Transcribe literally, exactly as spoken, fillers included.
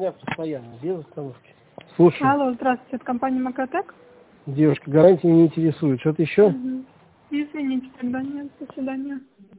дня постоянно, без остановки. Слушай. Алло, здравствуйте, это компания Макротек? Девушка, гарантия не интересует. Что-то еще? Угу. Извините, тогда нет. До свидания.